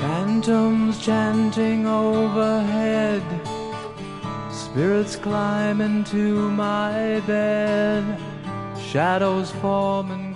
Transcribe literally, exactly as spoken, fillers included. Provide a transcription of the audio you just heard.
Phantoms chanting overhead, spirits climb into my bed, shadows form and